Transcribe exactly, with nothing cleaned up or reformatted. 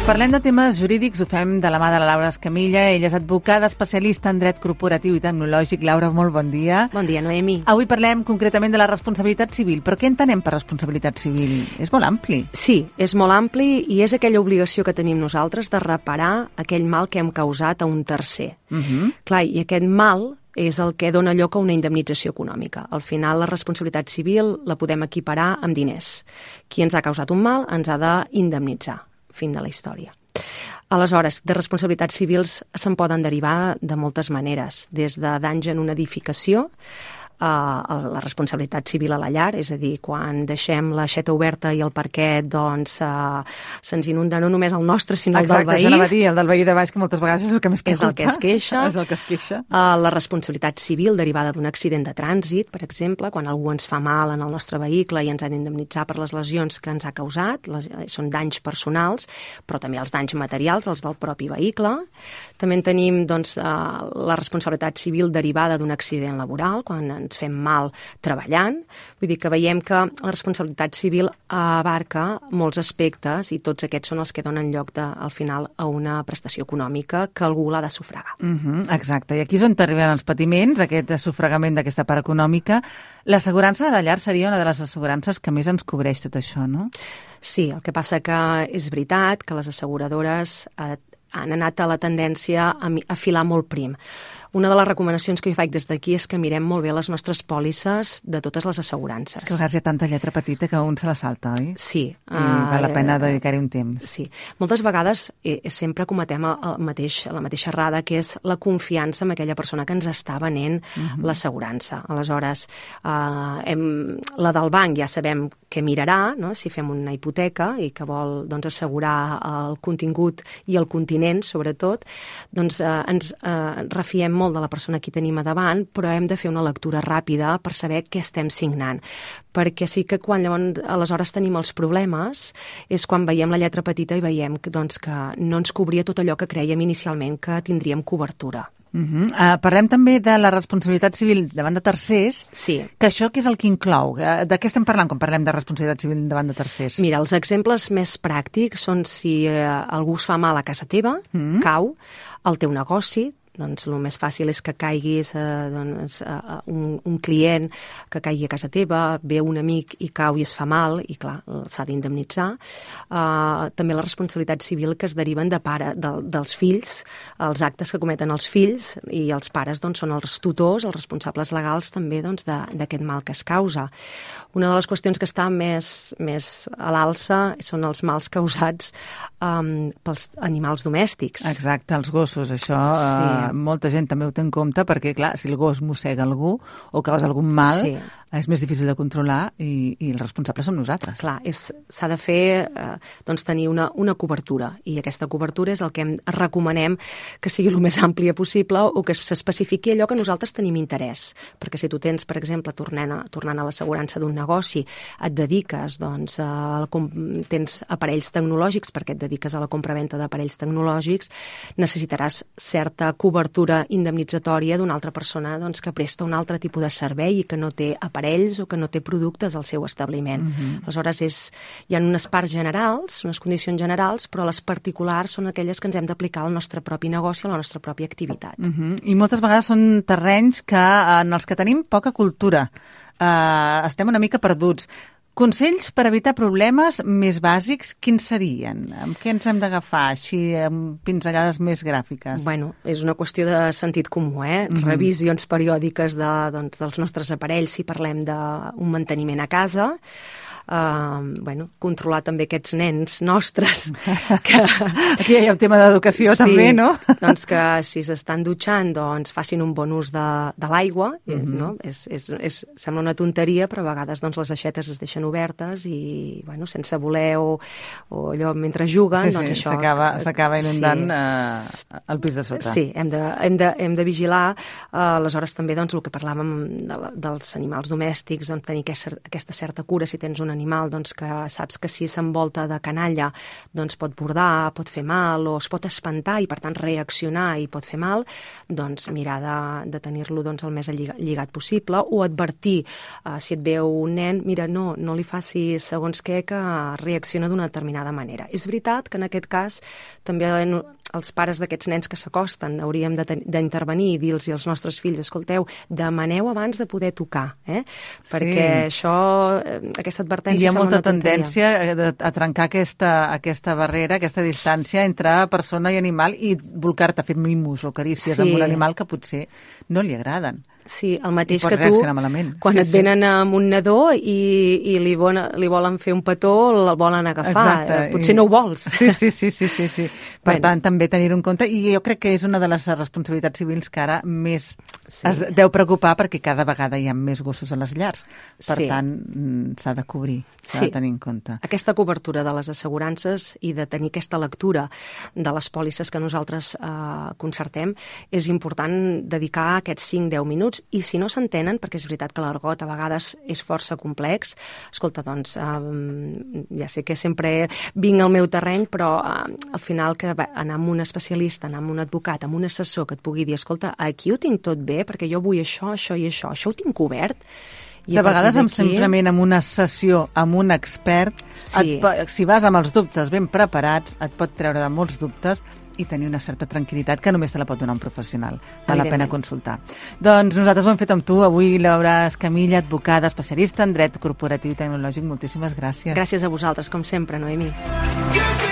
Parlem de temes jurídics, ho fem de la mà de la Laura Escamilla. Ella és advocada, especialista en dret corporatiu i tecnològic. Laura, molt bon dia. Bon dia, Noemi. Avui parlem concretament de la responsabilitat civil. Però què entenem per responsabilitat civil? És molt ampli. Sí, és molt ampli i és aquella obligació que tenim nosaltres de reparar aquell mal que hem causat a un tercer. Uh -huh. Clar, i aquest mal és el que dona lloc a una indemnització econòmica. Al final, la responsabilitat civil la podem equiparar amb diners. Qui ens ha causat un mal ens ha d'indemnitzar. Fin de la història. Aleshores, de responsabilitats civils se'n poden derivar de moltes maneres, des de danys en una edificació, a la responsabilitat civil a la llar, és a dir, quan deixem l'aixeta oberta i el parquet, doncs uh, se'ns inunda no només el nostre, sinó Exacte, el del veí. Exacte, anava a dir, el del veí de baix, que moltes vegades és el que més preocupa. És el que es queixa. És el que es queixa. Uh, la responsabilitat civil derivada d'un accident de trànsit, per exemple, quan algú ens fa mal en el nostre vehicle i ens ha d'indemnitzar per les lesions que ens ha causat, les, són danys personals, però també els danys materials, els del propi vehicle. També en tenim doncs, uh, la responsabilitat civil derivada d'un accident laboral, quan ens fem mal treballant. Vull dir que veiem que la responsabilitat civil abarca molts aspectes i tots aquests són els que donen lloc de, al final a una prestació econòmica que algú l'ha de sufragar. Uh -huh, exacte. I aquí és on arriben els patiments, aquest sufragament d'aquesta part econòmica. L'assegurança de la llar seria una de les assegurances que més ens cobreix tot això, no? Sí, el que passa que és veritat que les asseguradores eh, han anat a la tendència a afilar molt prim. Una de les recomanacions que jo faig des d'aquí és que mirem molt bé les nostres pòlisses de totes les assegurances. És que a vegades hi ha tanta lletra petita que un se la salta, oi? Sí. I uh, val la pena dedicar-hi un temps. Sí. Moltes vegades eh, sempre cometem el mateix, la mateixa errada, que és la confiança en aquella persona que ens està venent uh -huh. l'assegurança. Aleshores, eh, hem, la del banc ja sabem què mirarà, no? Si fem una hipoteca i que vol doncs, assegurar el contingut i el continent, sobretot, doncs eh, ens eh, refiem molt de la persona que tenim a davant, però hem de fer una lectura ràpida per saber què estem signant. Perquè sí que quan llavors, aleshores tenim els problemes és quan veiem la lletra petita i veiem que, doncs, que no ens cobria tot allò que creiem inicialment que tindríem cobertura. Uh -huh. uh, parlem també de la responsabilitat civil davant de tercers. Sí. Que això què és el que inclou? De què estem parlant quan parlem de responsabilitat civil davant de tercers? Mira, els exemples més pràctics són si eh, algú es fa mal a casa teva, uh -huh. cau, al teu negoci, doncs el més fàcil és que caiguis eh, doncs, eh, un, un client que caigui a casa teva, ve un amic i cau i es fa mal, i clar, s'ha d'indemnitzar. Uh, també les responsabilitats civils que es deriven de pare, de, dels fills, els actes que cometen els fills, i els pares doncs, són els tutors, els responsables legals també doncs, d'aquest mal que es causa. Una de les qüestions que està més, més a l'alça són els mals causats um, pels animals domèstics. Exacte, els gossos, això... Sí. Molta gent també ho té en compte perquè, clar, si el gos mossega algú o causa algun mal, sí. és més difícil de controlar i, i els responsables som nosaltres. Clar, s'ha de fer, eh, doncs tenir una, una cobertura, i aquesta cobertura és el que hem, recomanem que sigui el més àmplia possible o que s'especifiqui allò que nosaltres tenim interès. Perquè si tu tens, per exemple, tornant a, tornant a l'assegurança d'un negoci, et dediques, doncs, a la, tens aparells tecnològics perquè et dediques a la compraventa d'aparells tecnològics, necessitaràs certa cobertura cobertura indemnitzatòria d'una altra persona doncs, que presta un altre tipus de servei i que no té aparells o que no té productes al seu establiment. Uh-huh. Aleshores, és, hi ha unes parts generals, unes condicions generals, però les particulars són aquelles que ens hem d'aplicar al nostre propi negoci, a la nostra pròpia activitat. Uh-huh. I moltes vegades són terrenys que, en els que tenim poca cultura. Uh, estem una mica perduts. Consells per evitar problemes més bàsics, quins serien? Amb què ens hem d'agafar, així, amb pinzellades més gràfiques? Bueno, és una qüestió de sentit comú, eh? Mm-hmm. Revisions periòdiques de, doncs, dels nostres aparells si parlem d'un manteniment a casa. Uh, bueno, controlar també aquests nens nostres. Que... Aquí hi ha un tema d'educació, sí, també, no? Doncs que si s'estan dutxant, doncs facin un bon ús de, de l'aigua, mm-hmm. no? És, és, és, sembla una tonteria, però a vegades doncs, les aixetes es deixen obertes i, bueno, sense voler o, o allò mentre juguen, sí, doncs sí, això... s'acaba inundant sí. uh, el pis de sota. Sí, hem de, hem de, hem de vigilar. Uh, aleshores també, doncs, el que parlàvem de, dels animals domèstics, doncs, tenir aquesta, aquesta certa cura si tens un animal doncs, que saps que si s'envolta de canalla doncs, pot bordar, pot fer mal o es pot espantar i per tant reaccionar i pot fer mal, doncs mirar de, de tenir-lo doncs, el més lligat possible o advertir uh, si et veu un nen, mira, no, no li facis segons què que reacciona d'una determinada manera. És veritat que en aquest cas també els pares d'aquests nens que s'acosten hauríem d'intervenir i dir-los als nostres fills, escolteu, demaneu abans de poder tocar, eh? Perquè sí. això, aquesta advertència... Hi ha molta tendència a, a trencar aquesta, aquesta barrera, aquesta distància entre persona i animal i volcar-te a fer mimos o carícies sí. amb un animal que potser no li agraden. Sí, el mateix que tu, quan sí, et venen sí. amb un nadó i, i li, bon, li volen fer un petó, el volen agafar. Exacte. Potser I... no ho vols. Sí, sí, sí, sí, sí, sí. Per bueno. tant, també tenir-ho en compte. I jo crec que és una de les responsabilitats civils que ara més sí. es deu preocupar perquè cada vegada hi ha més gossos a les llars. Per sí. tant, s'ha de cobrir, s'ha sí. de tenir en compte. Aquesta cobertura de les assegurances i de tenir aquesta lectura de les pòlisses que nosaltres eh, concertem és important dedicar aquests cinc a deu minuts i si no s'entenen, perquè és veritat que l'argot a vegades és força complex, escolta, doncs, eh, ja sé que sempre vinc al meu terreny, però eh, al final que anar amb un especialista, anar amb un advocat, amb un assessor que et pugui dir, escolta, aquí ho tinc tot bé, perquè jo vull això, això i això, això ho tinc cobert. I de vegades amb simplement amb una sessió amb un expert, sí. et, si vas amb els dubtes ben preparats, et pot treure de molts dubtes i tenir una certa tranquil·litat que només te la pot donar un professional. Val la pena consultar. Doncs nosaltres ho hem fet amb tu. Avui Laura Escamilla, advocada, especialista en dret corporatiu i tecnològic. Moltíssimes gràcies. Gràcies a vosaltres, com sempre, Noemí.